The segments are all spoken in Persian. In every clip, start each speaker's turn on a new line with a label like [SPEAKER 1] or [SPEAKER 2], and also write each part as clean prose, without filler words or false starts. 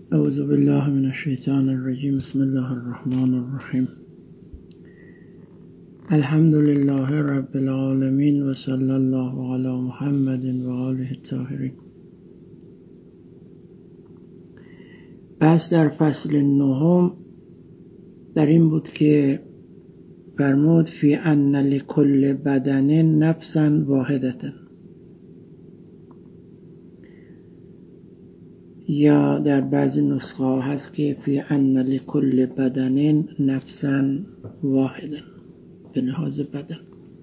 [SPEAKER 1] اعوذ بالله من الشیطان الرجیم. بسم الله الرحمن الرحیم. الحمد لله رب العالمین و صلی الله علی محمد و آله الطاهرین. بحث در فصل نهم در این بود که فرمود فی ان لکل بدن نفسا واحدة، یا در بعضی نسخه ها هست که فی ان لکل بدن نفسا واحدا به لحاظ بدن.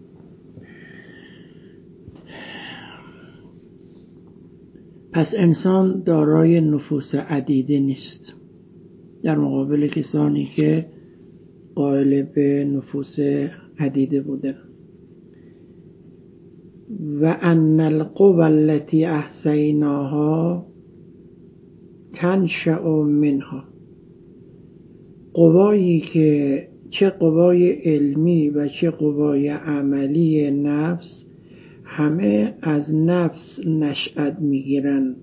[SPEAKER 1] پس انسان دارای نفوس عدیده نیست در مقابل کسانی که قائل به نفوس عدیده بودن. و ان القوى التي احصیناها تنشأ منها، قوایی که چه قوای علمی و چه قوای عملی نفس همه از نفس نشأت میگیرن.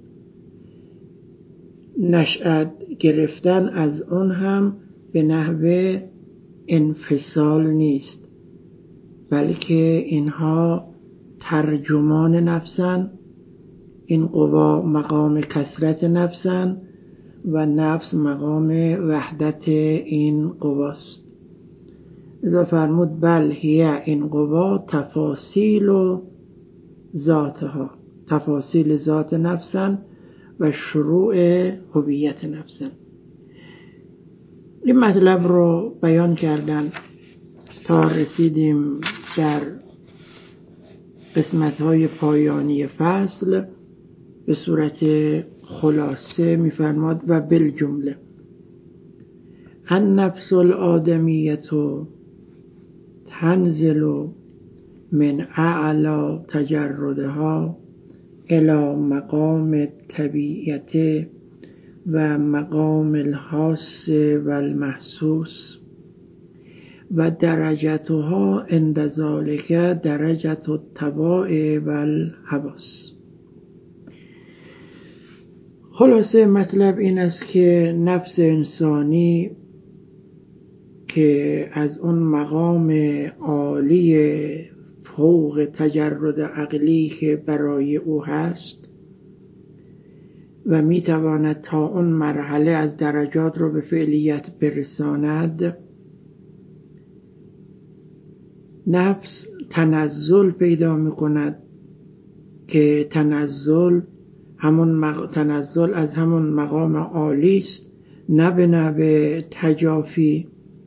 [SPEAKER 1] نشأت گرفتن از اون هم به نحو انفصال نیست، بلکه اینها ترجمان نفسن. این قوا مقام کثرت نفسن و نفس مقام وحدت این قواست. اذا فرمود بل هی این قوا تفاصیل و ذاتها، تفاصیل ذات نفسن و شروع هویت نفسن. این مطلب رو بیان کردن تا رسیدیم در قسمت‌های پایانی فصل به صورت خلاصه. می‌فرماد و بالجمله النفس الآدمیة تنزل من اعلی تجردها الى مقام الطبیعة و مقام الحاس و المحسوس و درجتها عند ذلك درجة الطباع و الحواس. خلاصه مطلب این است که نفس انسانی که از اون مقام عالی فوق تجرد عقلی که برای او هست و میتواند تا اون مرحله از درجات رو به فعلیت برساند، نفس تنزل پیدا میکند که تنزل تنزل از همون مقام عالی است، نه به نحو تجافی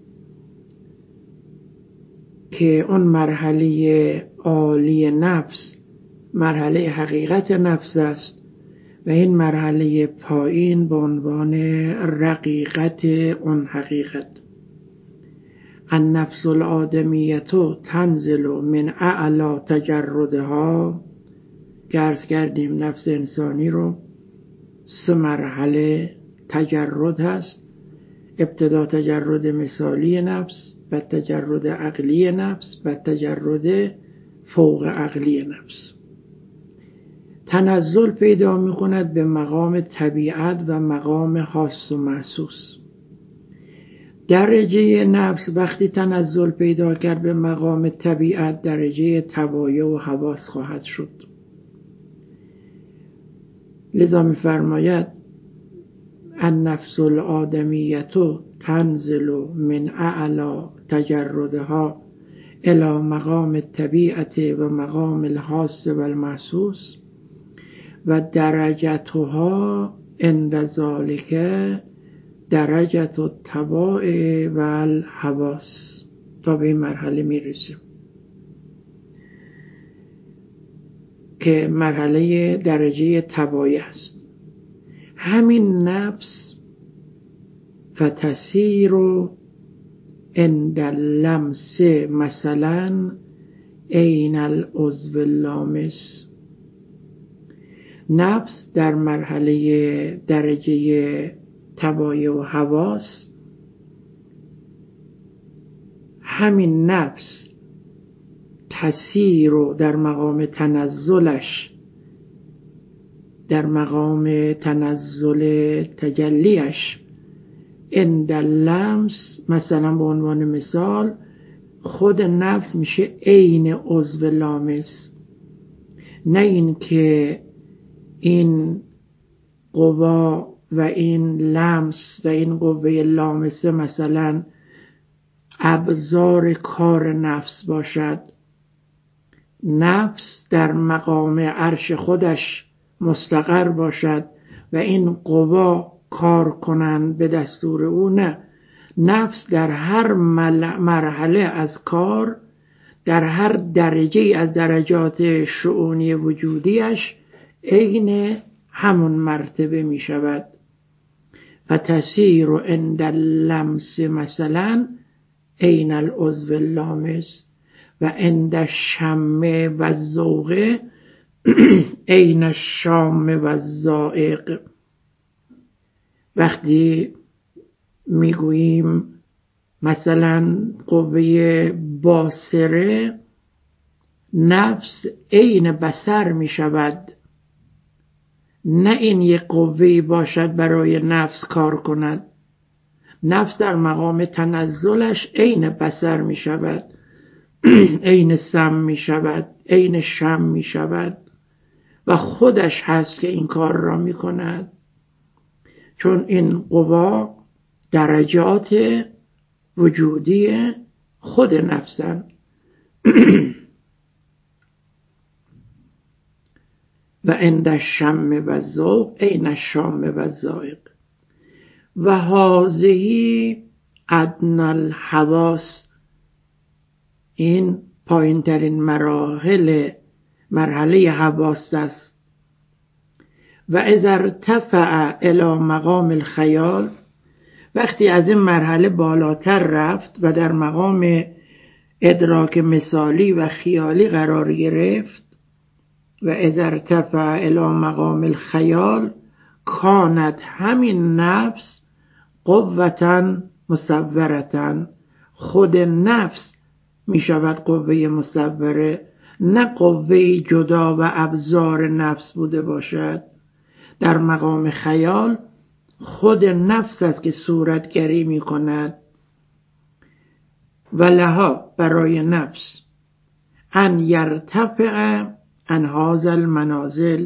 [SPEAKER 1] که اون مرحله عالی نفس مرحله حقیقت نفس است و این مرحله پایین به عنوان رقیقت اون حقیقت. النفس الآدمیة تنزل من اعلی تجردها، عرض کردیم نفس انسانی رو 3 مرحله تجرد هست. ابتدا تجرد مثالی نفس، بعد تجرد عقلی نفس، بعد تجرد فوق عقلی نفس. تنزل پیدا می کند به مقام طبیعت و مقام حاس و محسوس. درجه نفس وقتی تنزل پیدا کرد به مقام طبیعت، درجه طبایع و حواس خواهد شد. لذا می فرماید النفس الآدمیة تنزل من اعلی تجردها الى مقام الطبیعة و مقام الحاس و المحسوس و درجتها عند ذلك درجة الطباع و الحواس. تا به این مرحله میرسیم که مرحله درجه طبایع است. همین نفس فتسیر عند اللمس مثلا عین العضو اللامس. نفس در مرحله درجه طبایع و حواس، همین نفس تسیر در مقام تنزلش در مقام تنزل تجلیش عند اللمس، مثلا به عنوان مثال خود نفس میشه عین عضو لامس، نه این که این قوا و این لمس و این قوه لامسه مثلا ابزار کار نفس باشد. نفس در مقام عرش خودش مستقر باشد و این قوا کار کنند به دستور او. نه، نفس در هر مرحله از کار، در هر درجه از درجات شؤونی وجودیش عین همون مرتبه می شود. فتسیر عند اللمس مثلا عین العضو اللامس و عند الشم و الذوق عین الشام و الذائق. وقتی میگوییم مثلا قوه باصره، نفس عین بصر می شود، نه این یک قوه‌ای باشد برای نفس کار کند. نفس در مقام تنزلش عین بصر می شود، عین سم می شود، عین شم می شود و خودش هست که این کار را می کند، چون این قوا درجات وجودی خود نفسن. و عند الشم و الذوق عین الشام و الذائق. و هذه ادنی الحواس، این پایین ترین مرحله حواس است. و اذا ارتفع الی مقام الخیال، وقتی از این مرحله بالاتر رفت و در مقام ادراک مثالی و خیالی قرار گرفت، و اذا ارتفع الی مقام الخیال کانت همین نفس قوة مصورة، خود نفس می شود قوه مصوره، نه قوه جدا و ابزار نفس بوده باشد. در مقام خیال خود نفس است که صورتگری می کند. و لها، برای نفس، ان یرتفع عن هذا المنازل،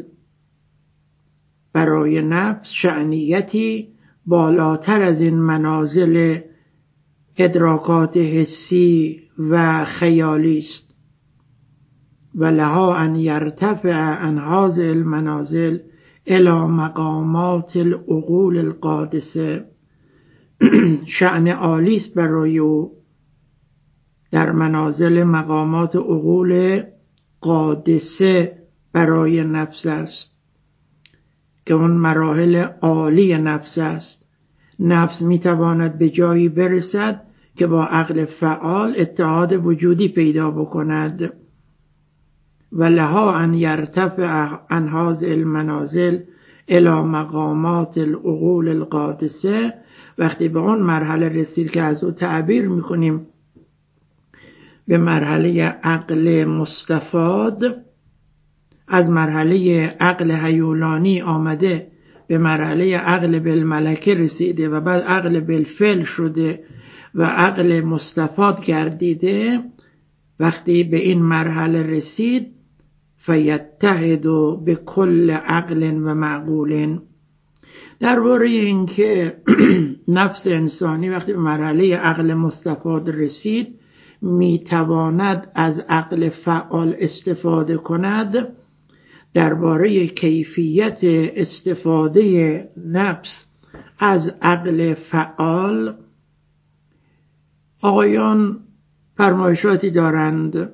[SPEAKER 1] برای نفس شأنیتی بالاتر از این منازل ادراکات حسی و خیالی است. و لها ان یرتفع عن هذه المنازل الى مقامات العقول القادسه، شأن عالی است برای او در منازل مقامات عقول قادسه برای نفس است که اون مراحل عالی نفس است. نفس میتواند به جایی برسد که با عقل فعال اتحاد وجودی پیدا بکند. و لها ان یرتفع عن هذه المنازل الى مقامات العقول القادسه، وقتی به اون مرحله رسید که از او تعبیر میکنیم به مرحله عقل مستفاد، از مرحله عقل هیولانی آمده به مرحله عقل بالملکه رسیده و بعد عقل بالفعل شده و عقل مستفاد گردیده، وقتی به این مرحله رسید فیتحد به کل عقل و معقول. درباره اینکه نفس انسانی وقتی به مرحله عقل مستفاد رسید میتواند از عقل فعال استفاده کند، درباره کیفیت استفاده نفس از عقل فعال آقایان فرمایشاتی دارند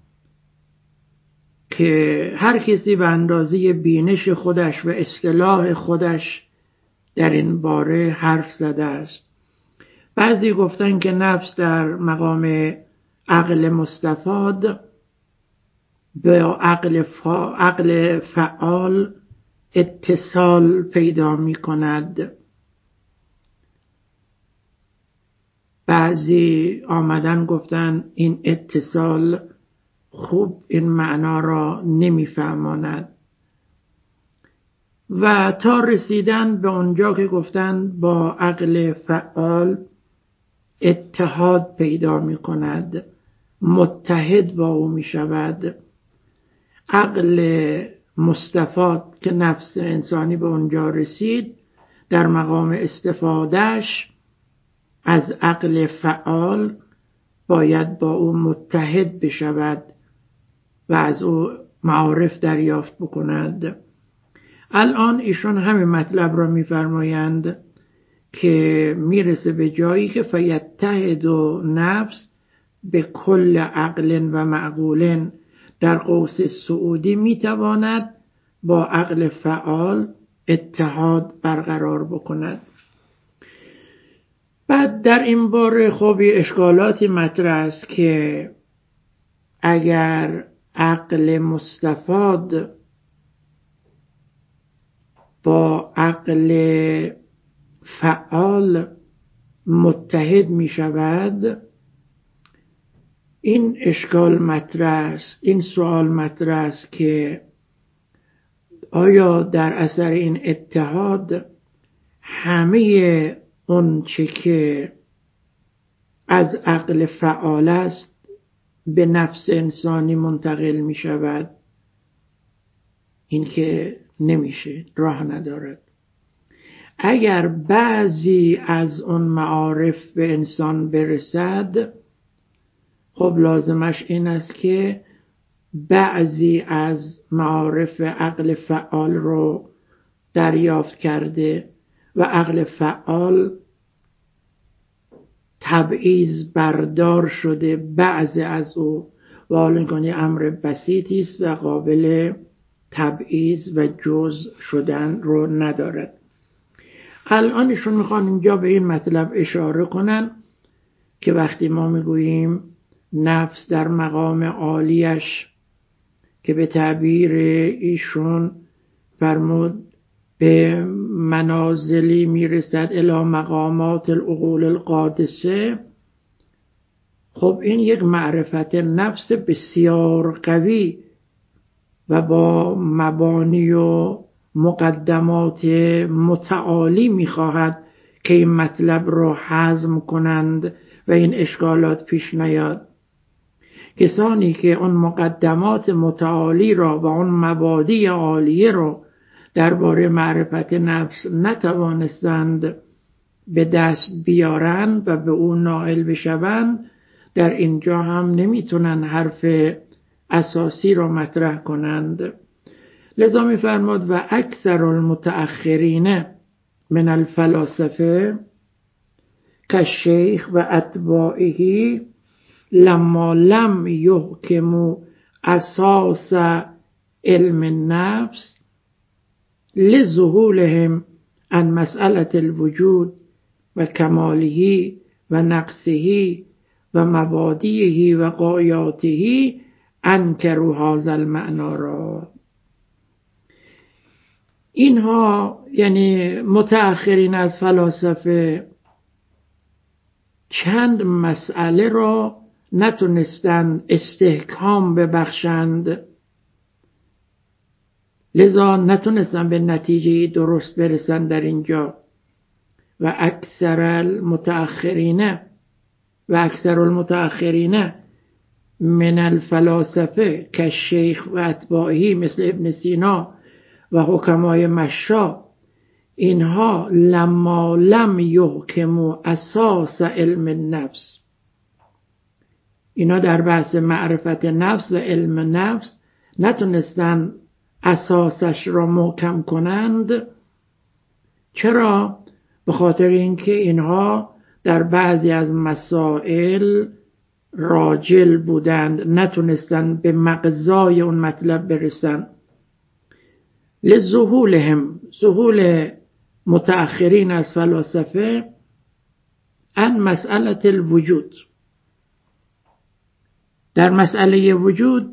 [SPEAKER 1] که هر کسی به اندازه بینش خودش و اصطلاح خودش در این باره حرف زده است. بعضی گفتن که نفس در مقام عقل مستفاد به عقل فعال اتصال پیدا می کند. بعضی آمدن گفتن این اتصال خوب این معنا را نمی فهماند. و تا رسیدن به اونجا که گفتن با عقل فعال اتحاد پیدا می کند، متحد با او می شود. عقل مستفاد که نفس انسانی به اونجا رسید، در مقام استفادهش از عقل فعال باید با او متحد بشود و از او معارف دریافت بکند. الان ایشون همین مطلب را می‌فرمایند که میرسه به جایی که فیتحد و نفس به کل عقل و معقول، در قوس سعودی میتواند با عقل فعال اتحاد برقرار بکند. بعد در این باره خوبی اشکالاتی مطرح است که اگر عقل مستفاد با عقل فعال متحد می شود، این اشکال مطرح است، این سوال مطرح است که آیا در اثر این اتحاد همه اون چه که از عقل فعال است به نفس انسانی منتقل می شود؟ این که نمیشه، راه ندارد. اگر بعضی از اون معارف به انسان برسد، خب لازمش این است که بعضی از معارف عقل فعال رو دریافت کرده و عقل فعال تبعیض بردار شده بعضی از او، و حالا این امر بسیطی است و قابل تبعیض و جزء شدن رو ندارد. الان ایشون میخوان اینجا به این مطلب اشاره کنن که وقتی ما میگوییم نفس در مقام عالیش که به تعبیر ایشون فرمود به منازلی میرسد الی مقامات العقول القادسه، خب این یک معرفت نفس بسیار قوی و با مبانی و مقدمات متعالی میخواهد که این مطلب را هضم کنند و این اشکالات پیش نیاد. کسانی که اون مقدمات متعالی را و اون مبادی عالیه را درباره معرفت نفس نتوانستند به دست بیارند و به اون نائل بشوند، در اینجا هم نمیتونن حرف اساسی را مطرح کنند. لذا می‌فرماد و اکثر المتأخرین من الفلاسفه کالشیخ و اتباعه لما لم یحکموا اساس علم النفس لذهولهم عن مسألة الوجود و کماله و نقصه و مبادیه و غایاته انکروا هذا المعنی را. اینها یعنی متأخرین از فلاسفه چند مسئله را نتونستند استحکام ببخشند، لذا نتونستن به نتیجه درست برسن در اینجا. و اکثر المتأخرین من الفلاسفه که شیخ و اتباعی مثل ابن سینا و حکمای مشا، اینها لما لم یحکموا اساس علم النفس، اینا در بحث معرفت نفس و علم نفس نتونستن اساسش را محکم کنند. چرا؟ به خاطر اینکه اینها در بعضی از مسائل راجل بودند، نتونستن به مغزای اون مطلب برسن. لذهولهم، ذهول متأخرین از فلاسفه عن مسئله الوجود، در مسئله وجود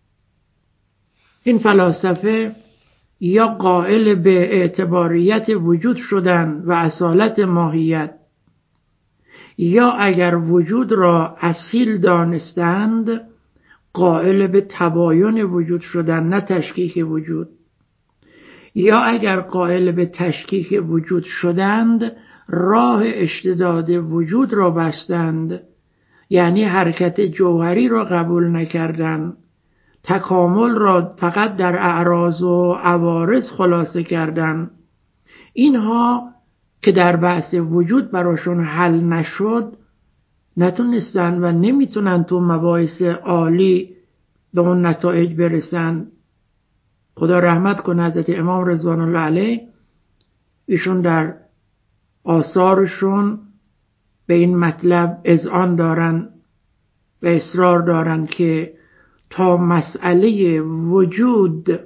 [SPEAKER 1] این فلاسفه یا قائل به اعتباریت وجود شدن و اصالت ماهیت، یا اگر وجود را اصیل دانستند قائل به تباین وجود شدن، نه تشکیک وجود. یا اگر قائل به تشکیک وجود شدند راه اشتداد وجود را بستند، یعنی حرکت جوهری را قبول نکردند، تکامل را فقط در اعراض و عوارض خلاصه کردند. اینها که در بحث وجود براشون حل نشد نتونستن و نمیتونن تو مباحث عالی به اون نتایج برسن. خدا رحمت کنه حضرت امام رضوان الله علیه، ایشون در آثارشون به این مطلب اذعان دارن و اصرار دارن که تا مسئله وجود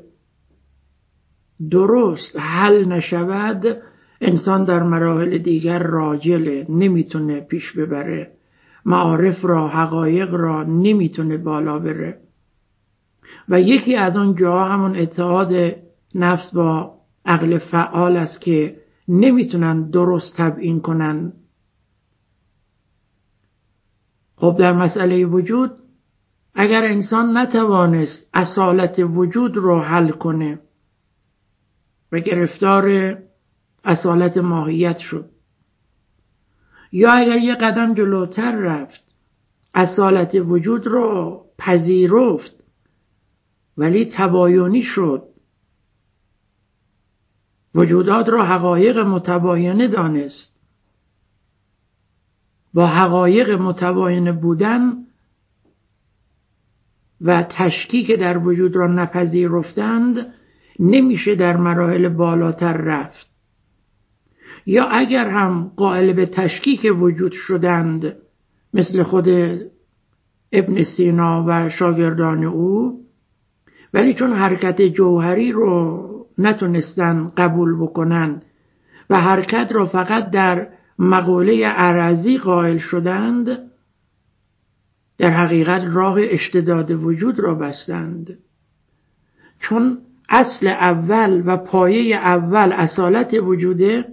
[SPEAKER 1] درست حل نشود انسان در مراحل دیگر راجله، نمیتونه پیش ببره، معارف را، حقایق را نمیتونه بالا بره. و یکی از اون جاها همون اتحاد نفس با عقل فعال است که نمیتونن درست تبیین کنن. خب در مسئله وجود اگر انسان نتوانست اصالت وجود رو حل کنه و گرفتار اصالت ماهیت شد، یا اگر یه قدم جلوتر رفت اصالت وجود رو پذیرفت ولی تباینی شد، وجودات رو حقایق متباینه دانست، با حقایق متباینه بودن و تشکیک در وجود را نپذیرفتند نمیشه در مراحل بالاتر رفت. یا اگر هم قائل به تشکیک وجود شدند مثل خود ابن سینا و شاگردان او، ولی چون حرکت جوهری رو نتونستن قبول بکنن و حرکت رو فقط در مقوله عرضی قائل شدند، در حقیقت راه اشتداد وجود را بستند. چون اصل اول و پایه اول اصالت وجوده،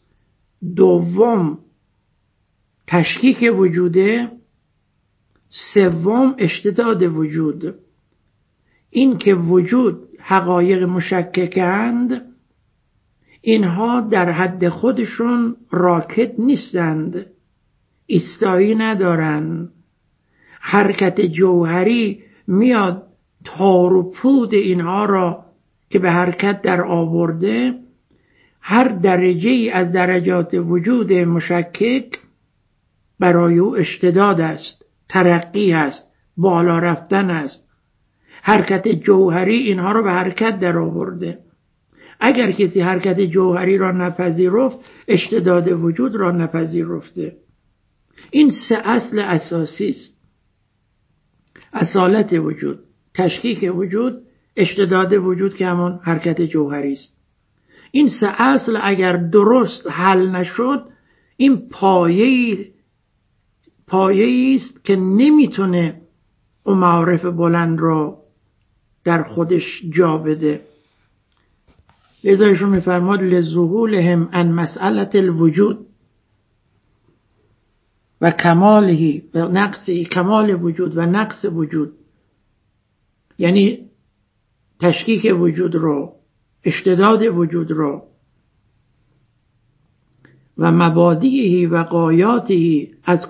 [SPEAKER 1] دوم تشکیک وجوده، سوم اشتداد وجود. این که وجود حقایق مشککند، اینها در حد خودشون راکد نیستند، ایستایی ندارن. حرکت جوهری میاد تار و پود اینها را که به حرکت در آورده، هر درجه ای از درجات وجود مشکک برای او اشتداد است، ترقی است، بالا رفتن است. حرکت جوهری اینها را به حرکت در آورده. اگر کسی حرکت جوهری را نپذیرفت اشتداد وجود را نپذیرفته. این سه اصل اساسی است: اصالت وجود، تشکیک وجود، اشتداد وجود که همون حرکت جوهری است. این سه اصل اگر درست حل نشد، این پایه‌ای است که نمیتونه اون معارف بلند را در خودش جا بده. لذا ایشون میفرماد لظهولهم عن مسئله الوجود و کماله و نقص، کمال وجود و نقص وجود، یعنی تشکیک وجود رو، اشتداد وجود رو و مبادیه و غایاته، از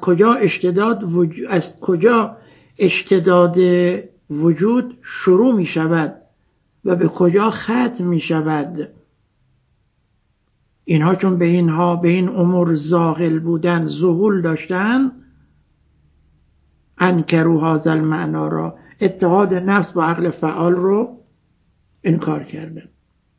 [SPEAKER 1] کجا اشتداد وجود شروع می شود و به کجا ختم می شود. اینها چون به این امور زاغل بودن، ذهول داشتن، انکروا هذا المعنا را، اتحاد نفس با عقل فعال رو انکار کردن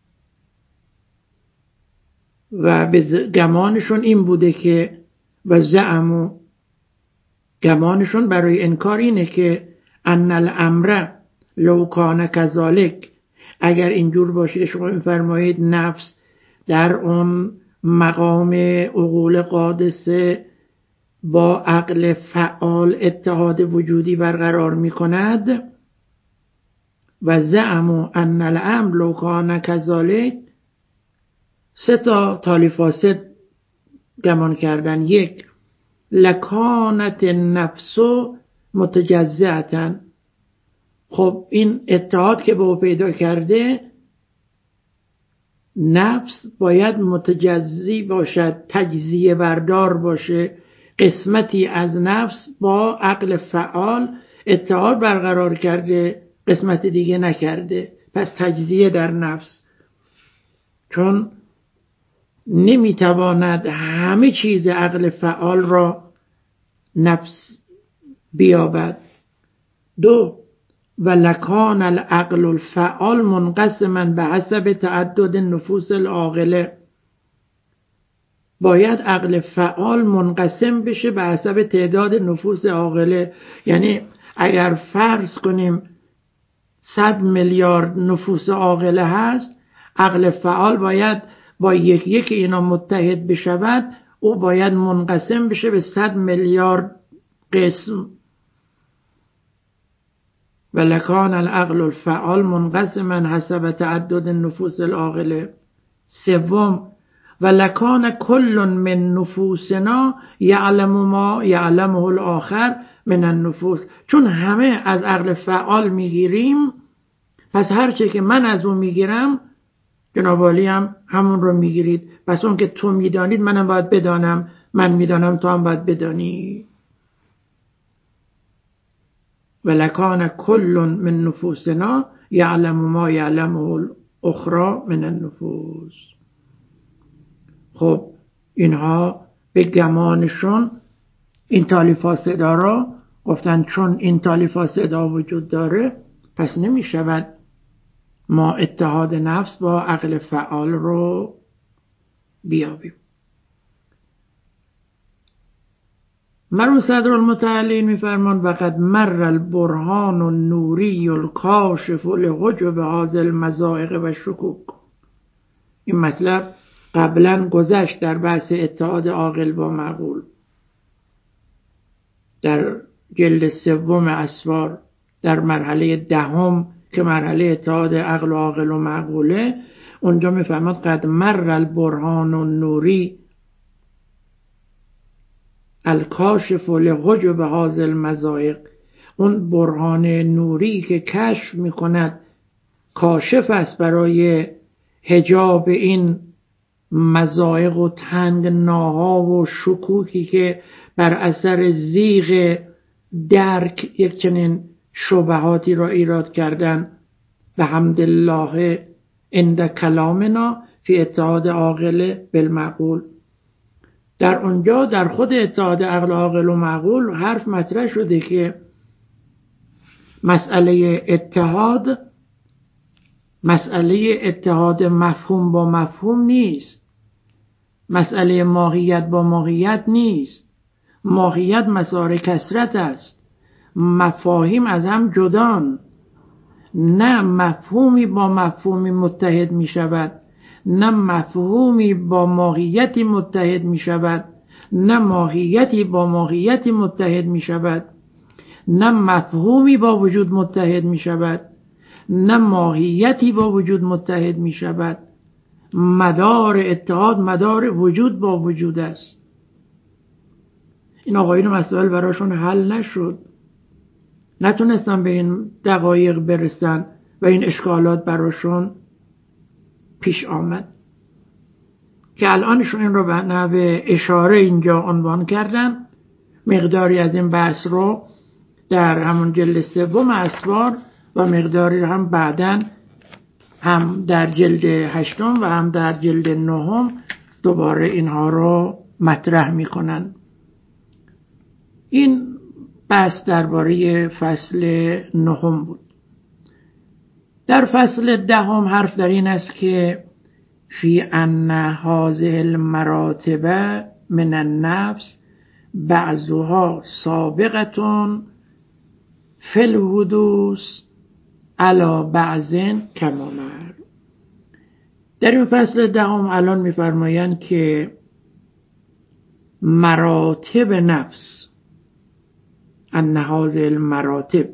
[SPEAKER 1] و به گمانشون این بوده که و زعموا، گمانشون برای انکار اینه که ان الامر لو کان کذالک، اگر اینجور باشه که شما میفرمایید نفس در اون مقام عقول قادسه با عقل فعال اتحاد وجودی برقرار میکند، و زعموا ان الامر لو کان کذالک، سه تا تالی فاسد گمان کردن. یک، لکانت النفس متجزعة، خب این اتحاد که به او پیدا کرده نفس باید متجزی باشد، تجزیه بردار باشه. قسمتی از نفس با عقل فعال اتحاد برقرار کرده، قسمت دیگه نکرده. پس تجزیه در نفس، چون نمیتواند همه چیز عقل فعال را نفس بیابد. 2 ولکان العقل الفعال منقسما به حسب تعدد نفوس العاقله. باید عقل فعال منقسم بشه به حسب تعداد نفوس عاقله. یعنی اگر فرض کنیم 100 میلیارد نفوس عاقله هست، عقل فعال باید با یک اینا متحد بشود، او باید منقسم بشه به 100 میلیارد قسم. ولکان العقل الفعال منقسما حسب تعدد النفوس العاقله. 3 ولکان کل من نفوسنا یعلم ما یعلمه الاخر من النفوس. چون همه از عقل فعال میگیریم، پس هر چه که من از اون میگیرم جناب عالی هم همون رو میگیرید. پس اون که تو میدانید منم باید بدانم، من میدانم تو هم باید بدانی. ولکان کل من نفوسنا یعلم ما یعلمه الاخرى من النفوس. خب اینها به گمانشون این تالیف صدا را گفتن چون این تالیف صدا وجود داره، پس نمی شود ما اتحاد نفس با عقل فعال رو بیابیم. مرحوم صدر المتعلین میفرمان وقد مر البرهان النوری الکاشف لحجب هذه المضایق و شکوک. این مطلب قبلا گذشت در بحث اتحاد عاقل با معقول در جلد 3 اسفار، در مرحله 10 که مرحله اتحاد عقل و عاقل و معقوله. اونجا میفرماد قد مر البرهان النوری الکاشف لحجب هذه المضایق. اون برهان نوری که کشف میکند، کاشف است برای حجاب این مضایق و تنگناها و شکوکی که بر اثر زیغ درک یک چنین شبهاتی را ایراد کردن. به حمد الله عند کلامنا فی اتحاد عاقل بالمعقول. در اونجا در خود اتحاد عقل عاقل و معقول حرف مطرح شده که مسئله اتحاد مفهوم با مفهوم نیست، مسئله ماهیت با ماهیت نیست. ماهیت مسار کثرت است، مفاهیم از هم جدان. نه مفهومی با مفهومی متحد می شود، نه مفهومی با ماهیتی متحد می شود، نه ماهیتی با ماهیتی متحد می شود، نه مفهومی با وجود متحد می شود، نه ماهیتی با وجود متحد می شود. مدار اتحاد مدار وجود با وجود است. این آقایون مسائل براشون حل نشد، نتونستن به این دقایق برسن و این اشکالات براشون پیش آمد که الانشون این رو به نحو اشاره اینجا عنوان کردن. مقداری از این بحث رو در همون جلد 3 اسفار و مقداری هم بعدن هم در جلد 8 و هم در جلد 9 دوباره اینها رو مطرح میکنن. این بحث درباره فصل 9 بود. در فصل 10 حرف در این است که فی ان هذه المراتب من النفس بعضها سابقتون فی الحدوث علی بعض کما مر. در این فصل 10 الان میفرمایند که مراتب نفس، ان هذه المراتب،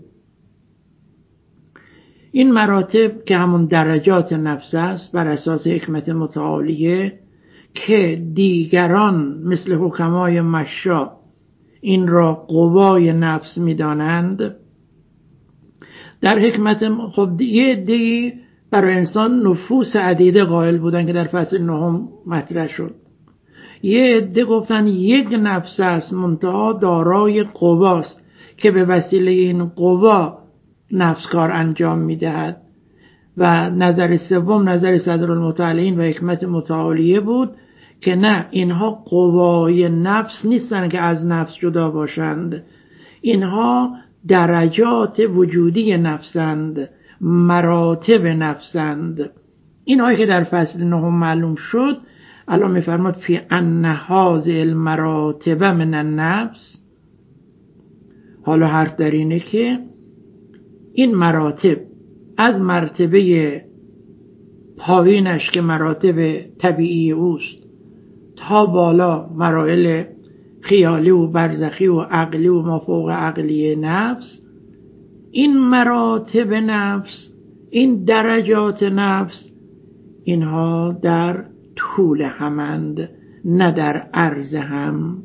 [SPEAKER 1] این مراتب که همون درجات نفس است بر اساس حکمت متعالیه که دیگران مثل حکمای مشا این را قوای نفس میدانند. در حکمت خب یه عده‌ای برای انسان نفوس عدیده قائل بودن که در فصل نهم مطرح شد. یه عده گفتن یک نفس است منتها دارای قواست که به وسیله این قوا نفس کار انجام میدهد. و نظر سوم نظر صدرالمتعالین و حکمت متعالیه بود که نه، اینها قوای نفس نیستن که از نفس جدا باشند، اینها درجات وجودی نفسند، مراتب نفسند. اینهایی که در فصل نهم معلوم شد الان میفرماد فی ان هذه المراتب من النفس. حالا حرف در اینه که این مراتب از مرتبه پایینش که مراتب طبیعی اوست تا بالا مراحل خیالی و برزخی و عقلی و مافوق عقلی نفس، این مراتب نفس، این درجات نفس، اینها در طول همند نه در عرض هم.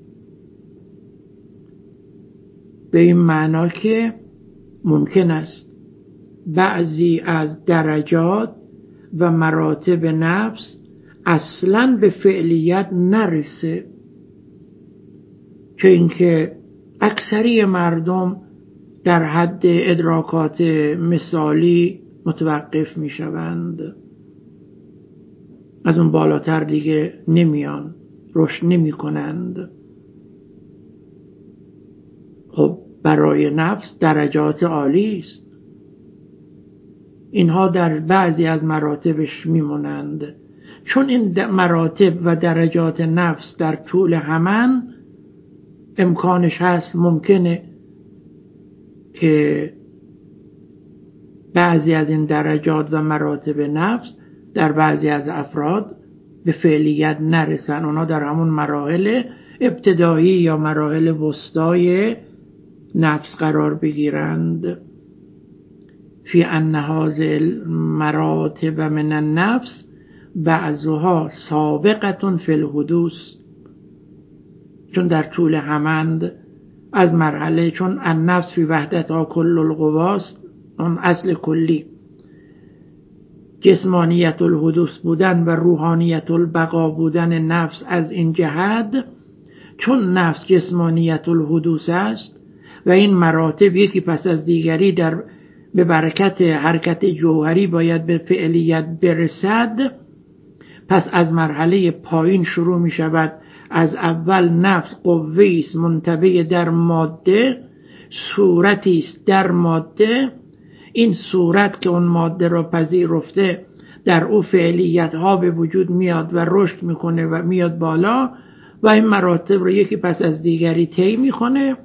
[SPEAKER 1] به این معنا که ممکن است بعضی از درجات و مراتب نفس اصلاً به فعلیت نرسه، چون اینکه اکثری مردم در حد ادراکات مثالی متوقف می شوند، از اون بالاتر دیگه نمیان، رشد نمی کنند. خب برای نفس درجات عالی است، اینها در بعضی از مراتبش میمونند. چون این مراتب و درجات نفس در طول همن، امکانش هست ممکنه که بعضی از این درجات و مراتب نفس در بعضی از افراد به فعلیت نرسن، اونا در همون مراحل ابتدایی یا مراحل وسطای نفس قرار بگیرند. فی ان هذه المراتب من النفس بعضها سابقة فی الحدوث، چون در طول همند از مرحله، چون النفس فی وحدتها کل القواست، اون اصل کلی، جسمانیت الحدوث بودن و روحانیت البقا بودن نفس از این جهت، چون نفس جسمانیت الحدوث است و این مراتب یکی پس از دیگری در به برکت حرکت جوهری باید به فعلیت برسد، پس از مرحله پایین شروع می شود. از اول نفس قوه‌ای است منطبع در ماده، صورتی است در ماده، این صورت که اون ماده را پذیرفته در او فعلیت ها به وجود میاد و رشد میکنه و میاد بالا و این مراتب رو یکی پس از دیگری طی میکنه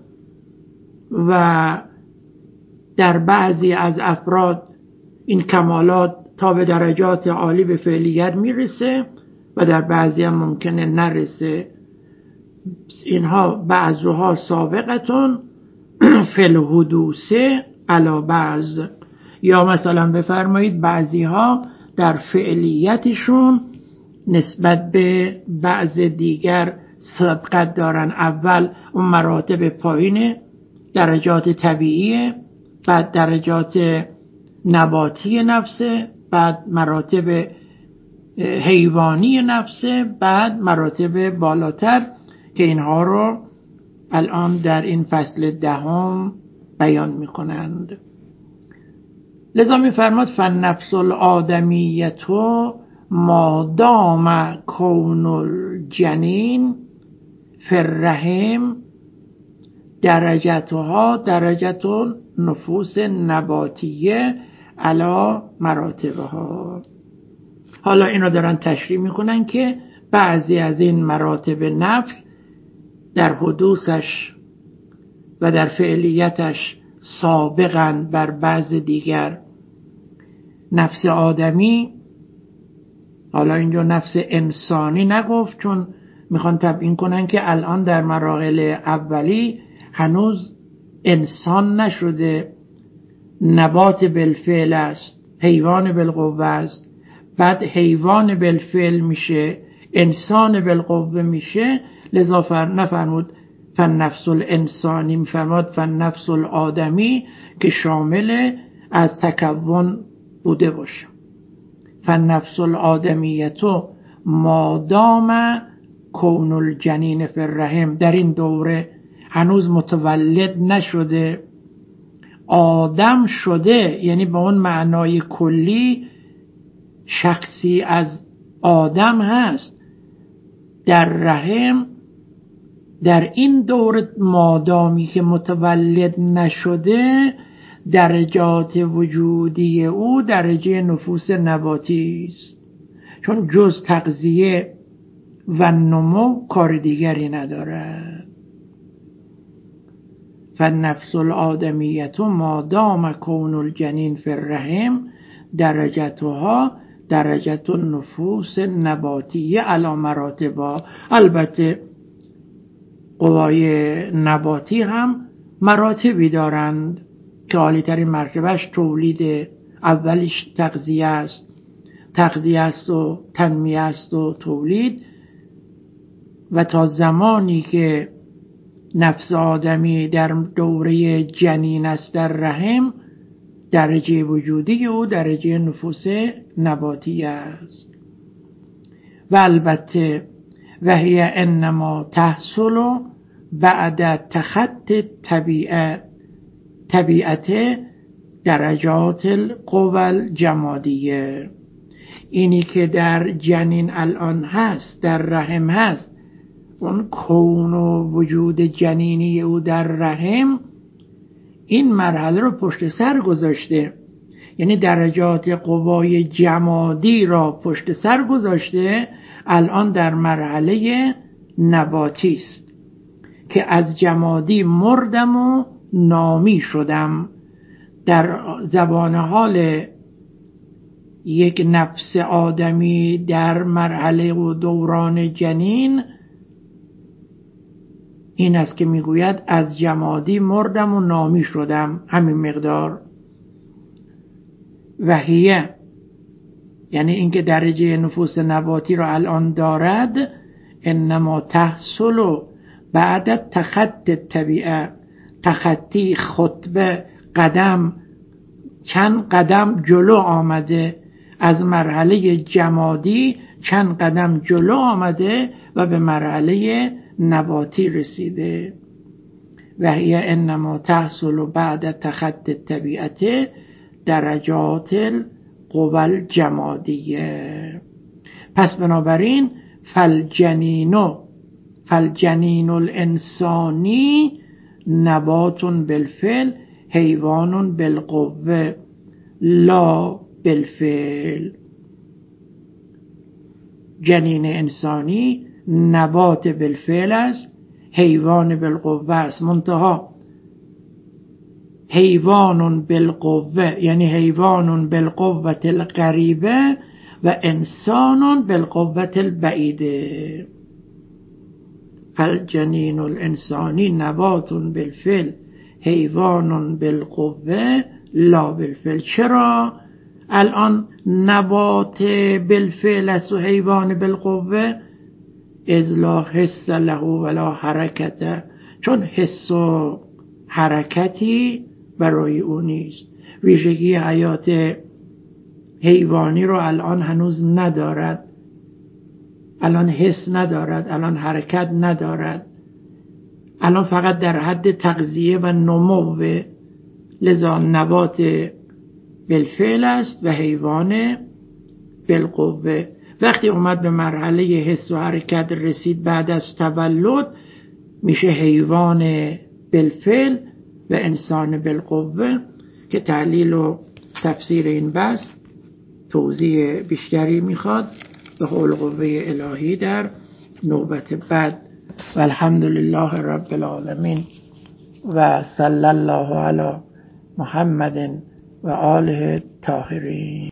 [SPEAKER 1] و در بعضی از افراد این کمالات تا به درجات عالی به فعلیت میرسه و در بعضی هم ممکنه نرسه. اینها بعضها سابقتون فی الحدوث علی بعض، یا مثلا بفرمایید بعضی ها در فعلیتشون نسبت به بعض دیگر سبقت دارن. اول اون مراتب پایین درجات طبیعیه، بعد درجات نباتی نفسه، بعد مراتب حیوانی نفسه، بعد مراتب بالاتر که اینها رو الان در این فصل دهم بیان میکنند. لذا میفرماد فالنفس الآدمیه ما دام کون الجنین فی الرحم درجتها درجت نفوس نباتیه علی مراتبها. حالا اینو دارن تشریح میکنن که بعضی از این مراتب نفس در حدوثش و در فعلیتش سابقاً بر بعض دیگر. نفس آدمی، حالا اینجا نفس انسانی نگفت چون میخوان تبیین کنن که الان در مراحل اولی هنوز انسان نشده، نبات بالفعل است، حیوان بالقوه است، بعد حیوان بالفعل میشه، انسان بالقوه میشه. لذا نفرمود فالنفس الانسانی، میفرماد فالنفس الآدمی که شامل از تکون بوده باشه. فالنفس الآدمیه مادام کون الجنین فی الرحم، در این دوره هنوز متولد نشده، آدم شده، یعنی به اون معنای کلی شخصی از آدم هست در رحم. در این دوره مادامی که متولد نشده، درجات وجودی او درجه نفوس نباتی است، چون جز تغذیه و نمو کار دیگری ندارد. فالنفس الآدمیه مادام کون الجنین فی الرحم درجتها درجت النفوس نباتیه علی مراتبها. البته قوای نباتی هم مراتبی دارند که عالی ترین مرتبهش تولید، اولیش تغذیه است و تنمیه است و تولید، و تا زمانی که نفس آدمی در دوره جنین است در رحم، درجه وجودی او درجه نفوس نباتی است. و البته و هی انما تحصل بعد تخطی طبیعت درجات القوى الجمادیه. اینی که در جنین الان هست، در رحم هست، اون کون و وجود جنینی او در رحم این مرحله رو پشت سر گذاشته، یعنی درجات قوای جمادی را پشت سر گذاشته، الان در مرحله نباتی است که از جمادی مردم و نامی شدم. در زبان حال یک نفس آدمی در مرحله و دوران جنین این است که میگوید از جمادی مردم و نامی شدم، همین مقدار. و هیه یعنی اینکه درجه نفوس نباتی را الان دارد، انما تحصل بعد تخطی طبیعه، تخطی خطبه، قدم، چند قدم جلو آمده، از مرحله جمادی چند قدم جلو آمده و به مرحله نباتی رسیده. و هی انما تحصل بعد تخطی طبیعت درجات القوى الجمادیه. پس بنابراین فالجنین الانسانی نبات بالفعل حیوان بالقوه لا بالفعل. جنین انسانی نبات بالفعل است، حیوان بالقوه است. منتها حیوان بالقوه یعنی حیوان بالقوه القریبه و انسان بالقوه البعیده. فالجنین الانسانی نبات بالفعل حیوان بالقوه لا بالفعل. چرا الان نبات بالفعل است و حیوان بالقوه؟ اذ لا حس له ولا حرکت، چون حس و حرکتی برای او نیست. ویژگی حیات حیوانی رو الان هنوز ندارد، الان حس ندارد، الان حرکت ندارد، الان فقط در حد تغذیه و نمو، لذا نبات بالفعل است و حیوان بالقوه. وقتی اومد به مرحله حس و حرکت رسید بعد از تولد، میشه حیوان بالفعل و انسان بالقوه، که تحلیل و تفسیر این بحث توضیح بیشتری میخواد به حول قوه الهی در نوبت بعد. و الحمدلله رب العالمین و صلی الله علی محمد و آله الطاهرین.